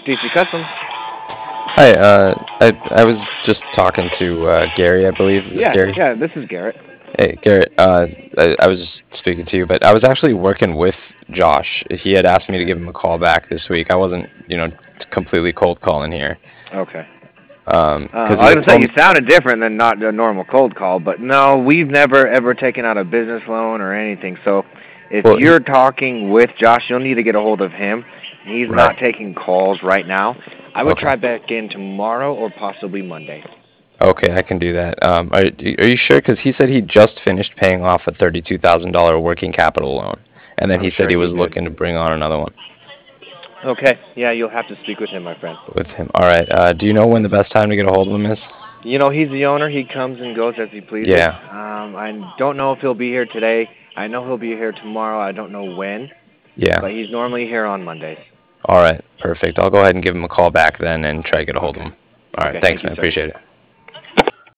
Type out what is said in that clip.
DC Customs. Hi, I was just talking to Gary, I believe. Is this Yeah, Gary? yeah. This is Garrett. Hey, Garrett. I was just speaking to you, but I was actually working with Josh. He had asked me to give him a call back this week. I wasn't, completely cold calling here. Okay. Because I he was had gonna say told you me. sounded different than not a normal cold call, but no, we've never ever taken out a business loan or anything. So if Well, you're talking with Josh, you'll need to get a hold of him. He's right. not taking calls right now. I would Okay. try back in tomorrow or possibly Monday. Okay, I can do that. Are you sure? Because he said he just finished paying off a $32,000 working capital loan, and then I'm he said sure he he was did. looking to bring on another one Okay. Yeah, you'll have to speak with him, my friend. with him. All right. Do you know when the best time to get a hold of him is? He's the owner. He comes and goes as he pleases. Yeah. I don't know if he'll be here today. I know he'll be here tomorrow. I don't know when, Yeah. but he's normally here on Mondays. All right. Perfect. I'll go ahead and give him a call back then and try to get a hold of Okay. him. All right. Okay. Thanks, Thank you, man. sir. Appreciate it.